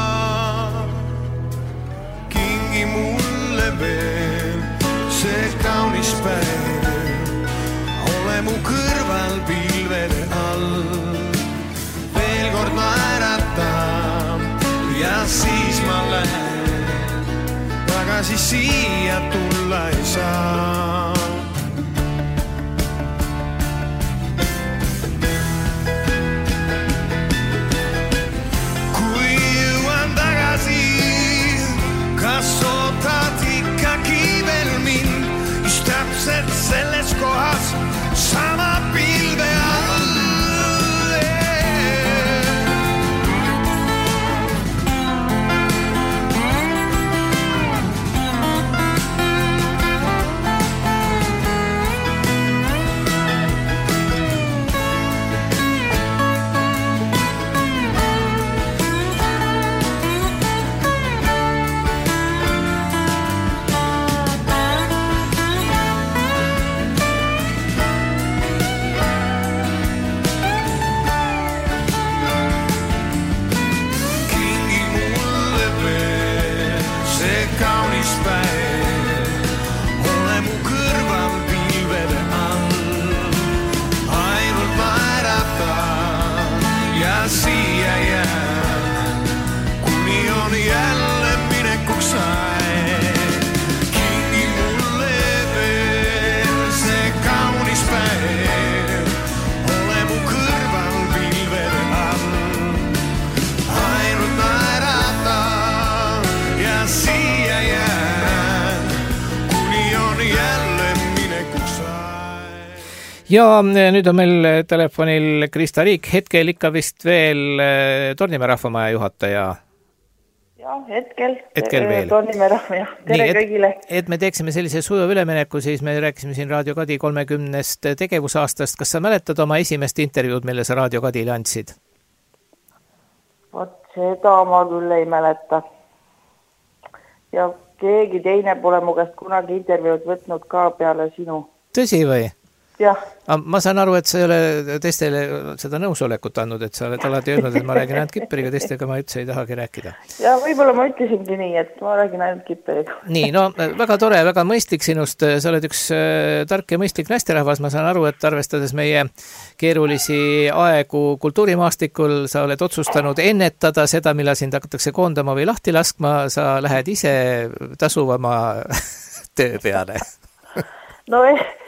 Kingi mulle veel see kaunis päev, ole mu kõrval pilvede all, veel kord naerata ja siis ma lähen, tagasi siia tulla ei saa. Kui jõuan tagasi Ja nüüd on meil telefonil Krista Riik, hetkel ikka vist veel Tornimäe rahvamaja juhataja. Jah, hetkel veel. Tornimäe rahvamaja. Tere kõigile. Et me teeksime sellise sujuv ülemineku, siis me rääkisime siin Raadio Kadi 30. tegevusaastast. Kas sa mäletad oma esimest intervjuud, mille sa Raadio Kadile andsid? Vot seda ma küll ei mäleta. Ja keegi teine pole mu käest kunagi intervjuud võtnud ka peale sinu. Tõsi või? Jah. Ma saan aru, et sa ei ole teistele seda nõusolekut andnud, et sa oled alati öelnud, et ma räägin ainult Kipperiga, teistega ma üldse ei tahagi rääkida. Ja võib-olla ma ütlesingi nii, et ma räägin ainult Kipperiga. Nii, no väga tore, väga mõistlik sinust, sa oled üks tark ja mõistlik naisterahvas, ma saan aru, et arvestades meie keerulisi aegu kultuurimaastikul, sa oled otsustanud ennetada seda, millal sind hakatakse koondama või lahti laskma, sa lähed ise tasuvama töö peale. No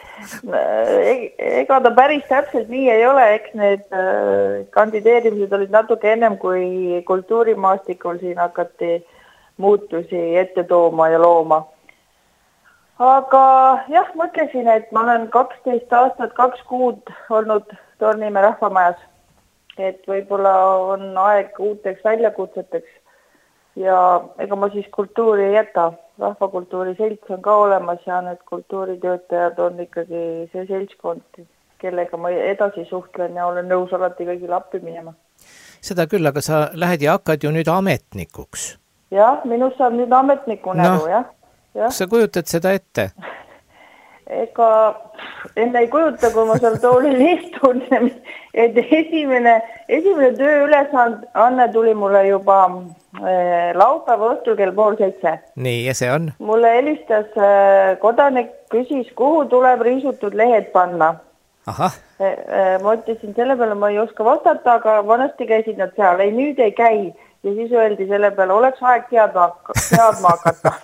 ega ta päris täpselt nii ei ole, eks need kandideerimised olid natuke ennem, kui kultuurimaastikul siin hakati muutusi ette tooma ja looma. Aga jah, mõtlesin, et ma olen 12 aastat, 2 kuud olnud Tornimäe rahvamajas, et võib-olla on aeg uuteks väljakutseteks ja ega ma siis kultuuri ei jäta. Rahvakultuuri selts on ka olemas ja need kultuuritöötajad on ikkagi see seltskond, kellega ma edasi suhtlen ja olen nõus alati kõigile appi minema. Seda küll, aga sa lähed ja hakkad ju nüüd ametnikuks. Jah, minust saab nüüd ametniku näru, jah. Sa kujutad seda ette? Ega enne ei kujuta, kui ma seal toolil istun, et esimene tööülesanne tuli mulle juba laupäeva õhtul kell 6:30. Nii, ja see on? Mulle helistas kodanik, küsis, kuhu tuleb riisutud lehed panna. Ahah. Ma ütlesin, selle peale ma ei oska vastata, aga vanasti käisid nad seal. Ei, nüüd ei käi. Ja siis öeldi selle peale, oleks aeg teadma hakata.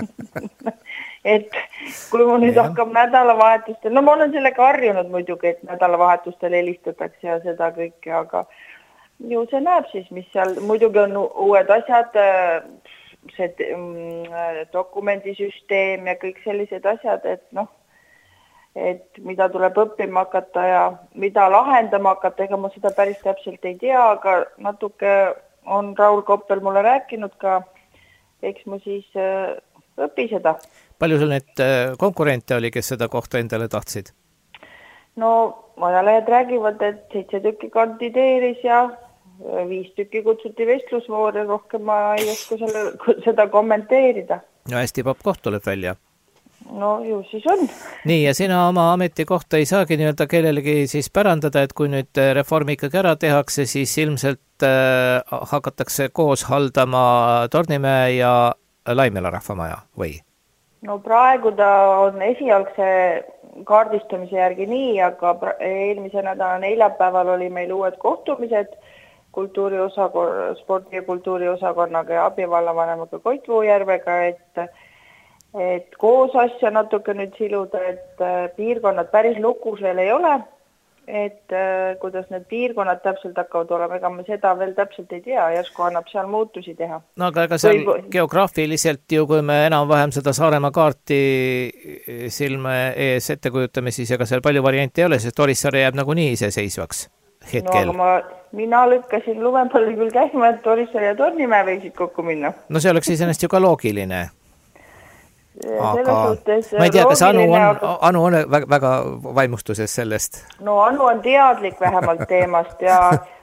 Et kui ma nüüd hakkab nädalavahetustel, no ma olen sellega harjunud muidugi, et nädalavahetustel helistatakse ja seda kõike, aga ju see näeb siis, mis seal, muidugi on uued asjad, see dokumendisüsteem ja kõik sellised asjad, et mida tuleb õppima hakata ja mida lahendama hakata, ega ma seda päris täpselt ei tea, aga natuke on Raul Koppel mulle rääkinud ka, eks ma siis õpi seda. Palju sul need konkurente oli, kes seda kohta endale tahtsid? No, ajalehed räägivad, et 7 tükki kandideeris ja 5 tükki kutsuti vestlusvoor ja rohkem ma ei oska seda kommenteerida. No hästi popp koht tuleb välja. No ju siis on. Nii, ja sina oma ametikohta ei saagi nii-öelda kellelegi siis pärandada, et kui nüüd reformi ikkagi ära tehakse, siis ilmselt hakatakse koos haldama Tornimäe ja Laimela rahvamaja või? No praegu ta on esialgse kaardistamise järgi nii, aga eelmise nädala neljapäeval oli meil uued kohtumised spordi- ja kultuuriosakonnaga ja abivallavanemaga Koit Vuujärvega, et koos asja natuke nüüd siluda, et piirkonnad päris lukus veel ei ole, et kuidas need piirkonnad täpselt hakkavad olema, ega me seda veel täpselt ei tea, järsku annab seal muutusi teha. No aga ega seal geograafiliselt ju, kui me enam-vähem seda Saaremaa kaarti silme ees ette kujutame, siis ega seal palju variante ei ole, sest Orissaare jääb nagunii iseseisvaks hetkel. No aga mina lükkasin Lumepalli küll käima, et Orissaare ja Tornimäe võisid kokku minna. No see oleks iseenesest ju ka loogiline. Aga ma ei tea, kas Anu on väga vaimustuses sellest? No Anu on teadlik vähemalt teemast ja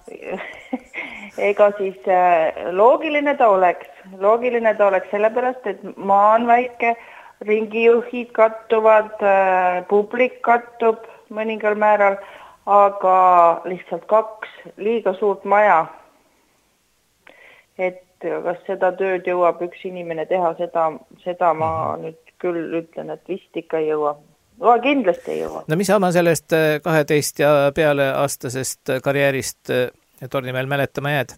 ega siis loogiline ta oleks sellepärast, et maa on väike, ringijuhid kattuvad, publik kattub mõningal määral, aga lihtsalt 2 liiga suurt maja, et kas seda tööd jõuab üks inimene teha, seda ma nüüd küll ütlen, et vist ikka ei jõua. No kindlasti ei jõua. No mis sa oma sellest 12 ja peale aastasest karjäärist Tornimäel mäletama jääd?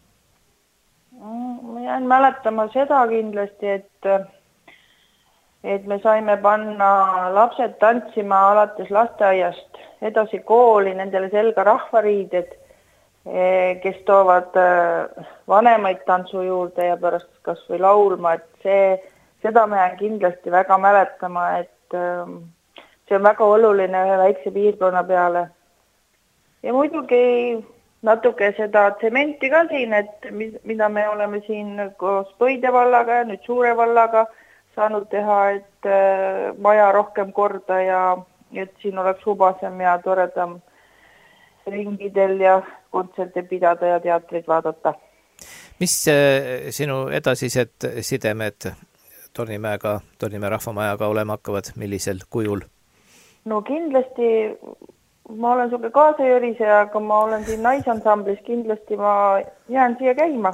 Ma jään mäletama seda kindlasti, et me saime panna lapsed tantsima alates lasteaiast edasi kooli, nendele selga rahvariided, kes toovad vanemaid tantsu juurde ja pärast kas või laulma, et seda ma jään kindlasti väga mäletama, et see on väga oluline ühe väikse piirkonna peale. Ja muidugi natuke seda tsementi ka siin, et mida me oleme siin koos Põide vallaga ja nüüd Suure vallaga saanud teha, et maja rohkem korda ja et siin oleks hubasem ja toredam ringidel ja kontserte pidada ja teatrit vaadata. Mis sinu edasised sidemed Tornimäe rahvamajaga olema hakkavad, millisel kujul? No kindlasti ma olen sulle kaasajõriseja, aga ma olen siin naisansamblis, kindlasti ma jään siia käima.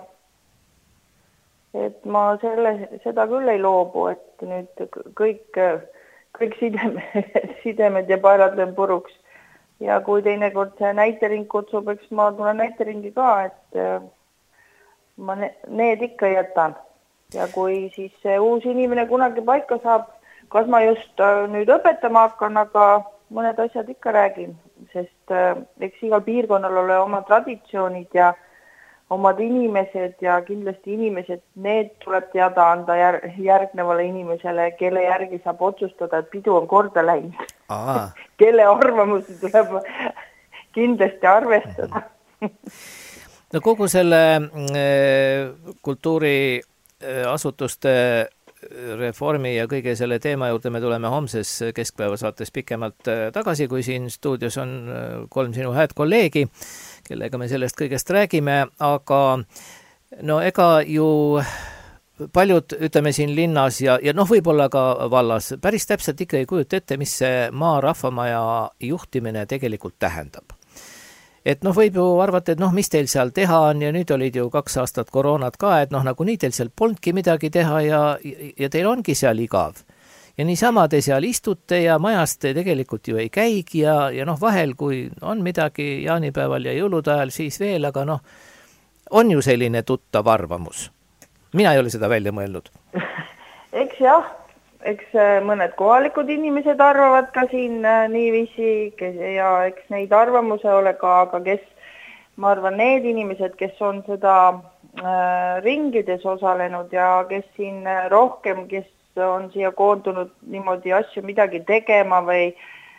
Et ma seda küll ei loobu, et nüüd kõik sidemed ja paelad löön puruks. Ja kui teinekord see näitering kutsub, eks ma tulen näiteringi ka, et ma need ikka jätan. Ja kui siis see uus inimene kunagi paika saab, kas ma just nüüd õpetama hakkan, aga mõned asjad ikka räägin, sest eks igal piirkonnal ole oma traditsioonid ja omad inimesed ja kindlasti inimesed, need tuleb teada anda järgnevale inimesele, kelle järgi saab otsustada, et pidu on korda läinud. Kelle arvamusi tuleb kindlasti arvestada. No kogu selle kultuuriasutuste reformi ja kõige selle teema juurde me tuleme homses keskpäevasaates pikemalt tagasi, kui siin stuudios on 3 sinu hääd kolleegi, kellega me sellest kõigest räägime, aga no ega ju paljud, ütleme siin linnas ja võib-olla ka vallas, päris täpselt ikka ei kujuta ette, mis see maa rahvamaja juhtimine tegelikult tähendab. Et võib ju arvata, et mis teil seal teha on ja nüüd olid ju 2 aastat koroonat ka, et nagu nii teil seal polnudki midagi teha ja teil ongi seal igav. Ja niisama te seal istute ja majast te tegelikult ju ei käigi ja vahel, kui on midagi jaanipäeval ja jõulude ajal, siis veel, aga on ju selline tuttav arvamus. Mina ei ole seda välja mõelnud. Eks jah, eks mõned kohalikud inimesed arvavad ka siin niiviisi ja eks neid arvamuse ole ka, aga ma arvan, need inimesed, kes on seda ringides osalenud ja kes siin rohkem, kes on siia koondunud niimoodi asju midagi tegema või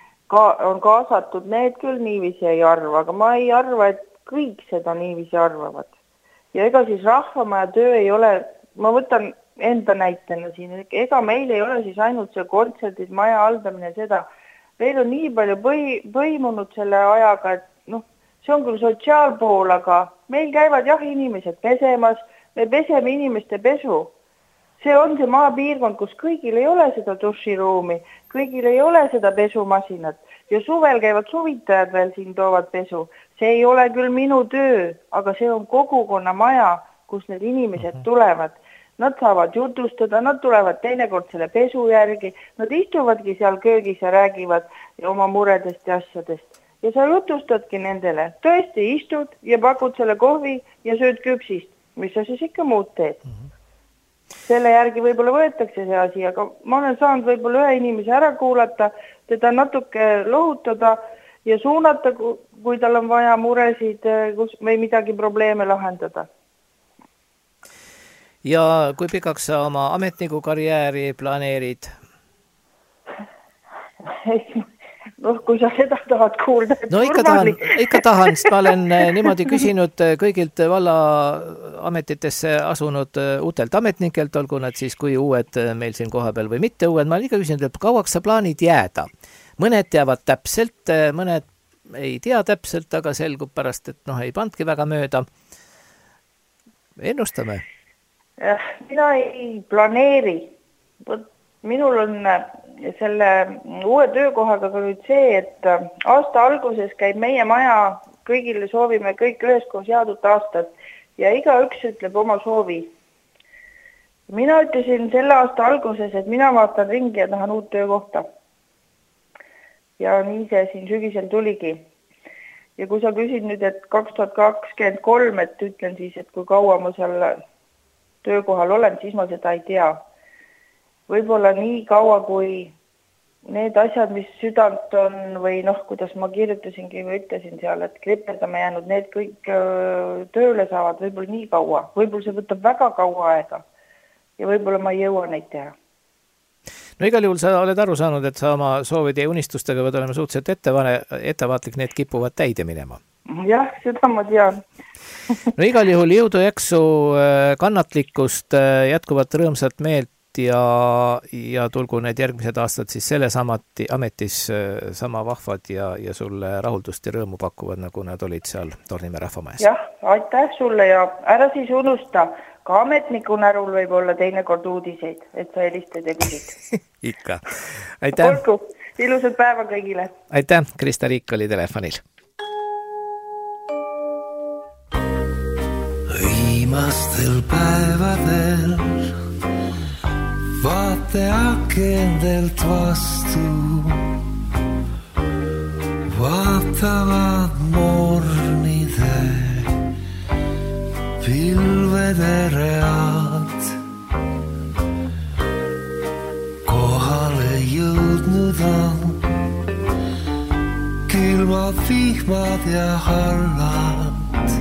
on kaasatud, need küll niiviisi ei arva, aga ma ei arva, et kõik seda niiviisi arvavad. Ja ega siis rahvamaja töö ei ole, ma võtan enda näitena siin, ega meil ei ole siis ainult see kontserdid, maja haldamine seda. Meil on nii palju põimunud selle ajaga, et see on küll sotsiaalpool, aga meil käivad inimesed pesemas, me peseme inimeste pesu. See on see maapiirkond, kus kõigil ei ole seda duširuumi, kõigil ei ole seda pesumasinat ja suvel käivad suvitajad veel siin toovad pesu. See ei ole küll minu töö, aga see on kogukonna maja, kus need inimesed tulevad. Nad saavad jutustada, nad tulevad teinekord selle pesu järgi, nad istuvadki seal köögis ja räägivad oma muredest ja asjadest. Ja sa jutustadki nendele, tõesti istud ja pakud selle kohvi ja sööd küpsist, mis sa siis ikka muud teed. Selle järgi võib-olla võetakse see asi, aga ma olen saanud võib-olla ühe inimese ära kuulata, teda natuke lohutada ja suunata, kui tal on vaja muresid või midagi probleeme lahendada. Ja kui pikaks sa oma ametniku karjääri planeerid? Kui sa seda tahad kuulda. Ikka tahan, sest ma olen niimoodi küsinud kõigilt valla ametitesse asunud uutelt ametnikelt, olgu nad siis kui uued meil siin kohapeal või mitte uued. Ma olen ikka küsinud, et kauaks sa plaanid jääda. Mõned teavad täpselt, mõned ei tea täpselt, aga selgub pärast, et ei pandki väga mööda. Ennustame. Mina ei planeeri. Minul on selle uue töökohaga ka nüüd see, et aasta alguses käib meie maja, kõigile soovime kõik üheskoos headut aastat ja igaüks ütleb oma soovi. Mina ütlesin selle aasta alguses, et mina vaatan ringi ja tahan uut töökohta. Ja nii see siin sügisel tuligi. Ja kui sa küsid nüüd, et 2023, et ütlen siis, et kui kaua ma seal töökohal olen, siis ma seda ei tea. Võib-olla nii kaua, kui need asjad, mis südant on või kuidas ma kirjutasingi või ütlesin seal, et kriperdame jäänud, need kõik tööle saavad võib-olla nii kaua. Võib-olla see võtab väga kaua aega ja võib-olla ma ei jõua neid teha. No igal juhul sa oled aru saanud, et sa oma soovide ja unistustega võid olema suhteliselt ettevaatlik, need kipuvad täide minema. Jah, seda ma tean. No igal juhul jõudu jaksu, kannatlikkust, jätkuvat rõõmsat meelt ja tulgu need järgmised aastad siis selles ametis sama vahvad ja sulle rahuldust ja rõõmu pakuvad, nagu nad olid seal Tornimäe rahvamajas. Jah, aitäh sulle ja ära siis unusta, ka ametniku närul võib olla teinekord uudiseid, et sa helistad ja küsid. Ikka. Aitäh. Olgu, ilusat päeva kõigile. Aitäh, Krista Riik oli telefonil. Viimastel päevadel vaate akendelt vastu vaatavad mornide pilvede read. Kohale jõudnud on külmad vihmad ja hallad.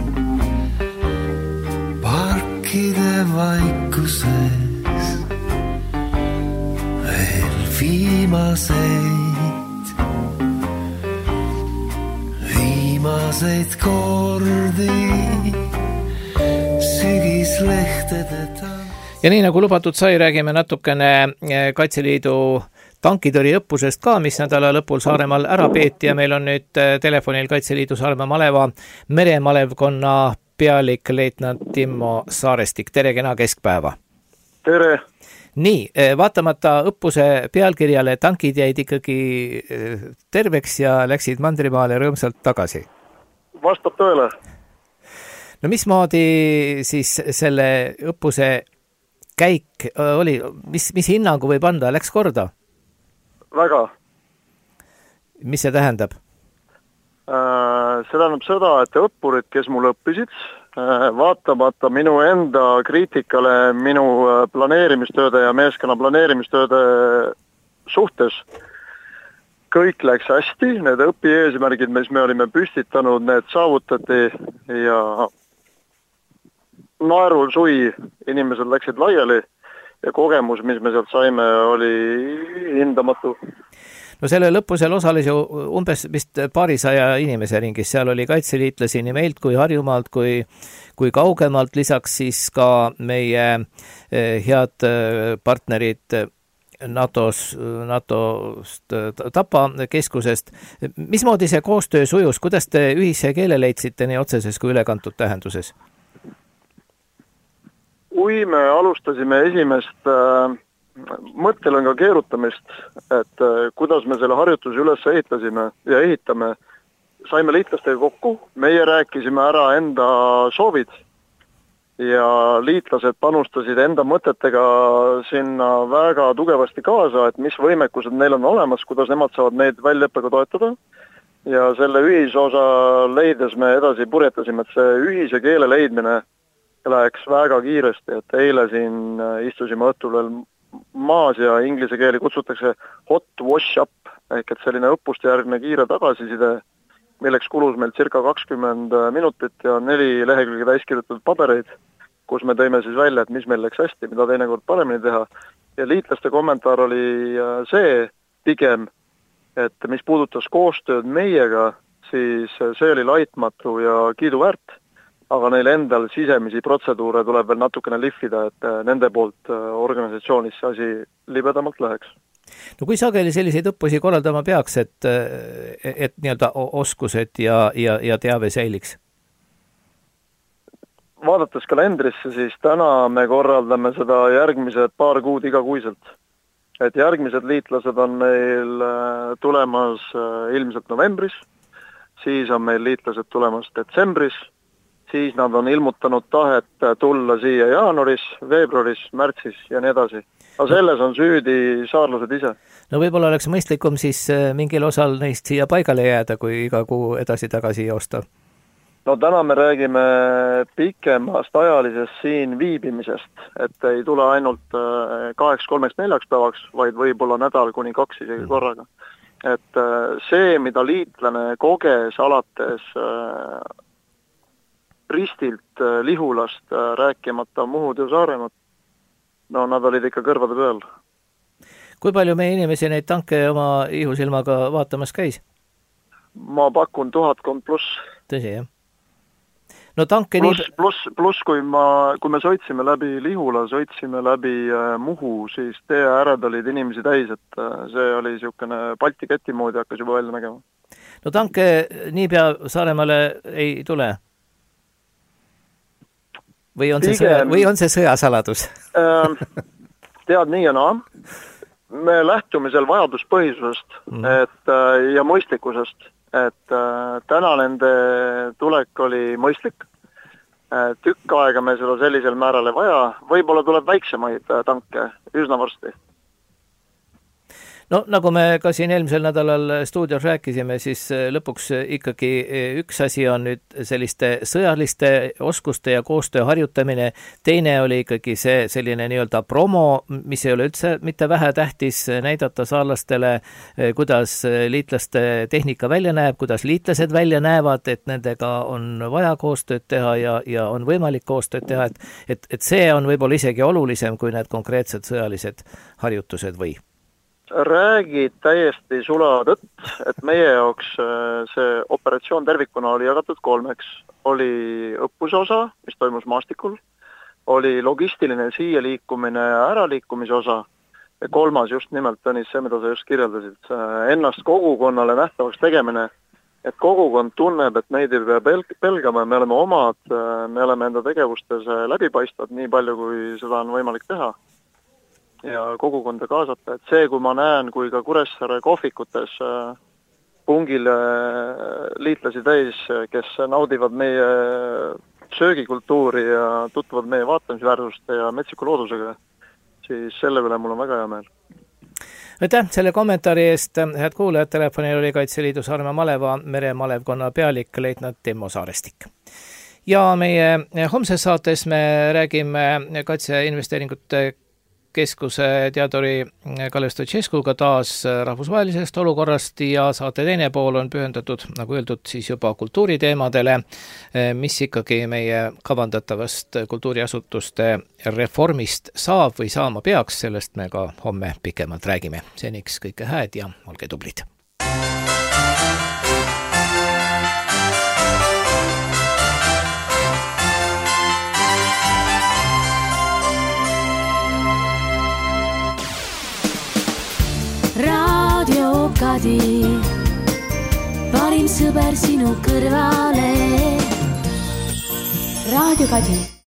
Parkide vaikuses veel viimaseid kordi sügislehtede ja nii nagu lubatud sai, räägime natukene Kaitseliidu tankitõrjeõppusest ka, mis nädala lõpul Saaremaal ära peeti ja meil on nüüd telefonil Kaitseliidu Saaremaa maleva meremalevkonna pealik leitnant Timmo Saarestik. Tere, kena keskpäeva! Tere! Nii, vaatamata õppuse pealkirjale tankid jäid ikkagi terveks ja läksid Mandrimaale rõõmsalt tagasi. Vastab tõele. No mismoodi siis selle õppuse käik oli, mis hinnangu võib anda, läks korda? Väga. Mis see tähendab? See tähendab seda, et õppurid, kes mul õppisid, vaatamata minu enda kriitikale minu planeerimistööde ja meeskonna planeerimistööde suhtes, kõik läks hästi, need õpieesmärgid, mis me olime püstitanud, need saavutati ja naerul sui, inimesed läksid laiali ja kogemus, mis me sealt saime, oli hindamatu. No selle lõppusel osales ju umbes vist paarisaja inimese ringis, seal oli kaitseliitlasi nii meilt kui Harjumaalt kui kaugemalt, lisaks siis ka meie head partnerid NATO-st Tapa keskusest. Mismoodi see koostöö sujus, kuidas te ühise keele leidsite nii otseses kui ülekantud tähenduses? Kui me alustasime esimest mõttelõnga keerutamist, et kuidas me selle harjutuse üles ehitasime ja ehitame, saime liitlastega kokku, meie rääkisime ära enda soovid ja liitlased panustasid enda mõtetega sinna väga tugevasti kaasa, et mis võimekused neil on olemas, kuidas nemad saavad neid väljaõppega toetada ja selle ühisosa leides me edasi purjetasime, et see ühise keele leidmine läks väga kiiresti, et eile siin istusime õhtul veel maas ja inglise keeli kutsutakse hot wash up, ehk et selline õppuste järgne kiire tagasiside, milleks kulus meil circa 20 minutit ja 4 lehekülge täiskirjutatud pabereid, kus me tõime siis välja, et mis meil läks hästi, mida teinekord paremini teha. Ja liitlaste kommentaar oli see pigem, et mis puudutas koostööd meiega, siis see oli laitmatu ja kiiduväärt, aga neil endal sisemisi protseduure tuleb veel natukene lihvida, et nende poolt organisatsioonis see asi libedamalt läheks. No kui sageli selliseid õppusi korraldama peaks, et nii-öelda oskused ja teave säiliks? Vaadates kalendrisse, siis täna me korraldame seda järgmised paar kuud igakuiselt. Et järgmised liitlased on meil tulemas ilmselt novembris, siis on meil liitlased tulemas detsembris, siis nad on ilmutanud tahet tulla siia jaanuaris, veebruaris, märtsis ja nii edasi. Aga selles on süüdi saarlased ise. No võib-olla oleks mõistlikum siis mingil osal neist siia paigale jääda, kui iga kuu edasi-tagasi joosta. No täna me räägime pikemast ajalisest siin viibimisest, et ei tule ainult 2-3-4 päevaks, vaid võib-olla nädal kuni 2 isegi korraga. Et see, mida liitlane koges alates Ristilt, Lihulast, rääkimata Muhud ja Saaremat, no nad olid ikka kõrvade peal. Kui palju meie inimesi neid tanke oma ihusilmaga vaatamas käis? Ma pakun 1000 pluss. Tõsi, jah? No tanke pluss kui me sõitsime läbi Lihula, sõitsime läbi Muhu, siis tee ääred olid inimesi täis, et see oli niisugune Balti keti moodi hakkas juba välja nägema. No tanke niipea Saaremaale ei tule? Või on see sõjasaladus? Tead nii ja naa. Me lähtume seal vajaduspõhisusest ja mõistlikkusest, et täna nende tulek oli mõistlik. Tükk aega me seda sellisel määral ei vaja. Võib-olla tuleb väiksemaid tanke üsna varsti. No nagu me ka siin eelmisel nädalal stuudios rääkisime, siis lõpuks ikkagi üks asi on nüüd selliste sõjaliste oskuste ja koostöö harjutamine. Teine oli ikkagi see selline nii-öelda promo, mis ei ole üldse mitte vähe tähtis, näidata saarlastele, kuidas liitlaste tehnika välja näeb, kuidas liitlased välja näevad, et nendega on vaja koostööd teha ja on võimalik koostööd teha, et see on võib-olla isegi olulisem kui need konkreetsed sõjalised harjutused või? Räägid täiesti sula tõtt, et meie jaoks see operatsioon tervikuna oli jagatud 3. Oli õppuse osa, mis toimus maastikul, oli logistiline siia liikumine ja äraliikumise osa ja 3. just nimelt, Tõnis, see, mida sa just kirjeldasid, ennast kogukonnale nähtavaks tegemine, et kogukond tunneb, et meid ei pea pelgama, me oleme omad, me oleme enda tegevustes läbipaistvad nii palju, kui seda on võimalik teha. Ja kogukonda kaasata, et see, kui ma näen, kui ka Kuressaare kohvikutes pungil liitlasi täis, kes naudivad meie söögikultuuri ja tutvuvad meie vaatamisväärsuste ja metsiku loodusega, siis selle üle mul on väga hea meel. Aitäh selle kommentaari eest, head kuulajad, telefonil oli Kaitseliidu Saaremaa maleva meremalevkonna pealik leitnant Timmo Saarestik. Ja meie homses saates me räägime kaitseinvesteeringute keskuse teaduri Kalev Stoicescuga taas rahvusvahelisest olukorrast ja saate teine pool on pühendatud, nagu öeldud, siis juba kultuuriteemadele, mis ikkagi meie kavandatavast kultuuriasutuste reformist saab või saama peaks, sellest me ka homme pikemalt räägime. Seniks kõike hääd ja olge tublid! Radio Kadi, parim sõber sinu kõrvale. Radio Kadi.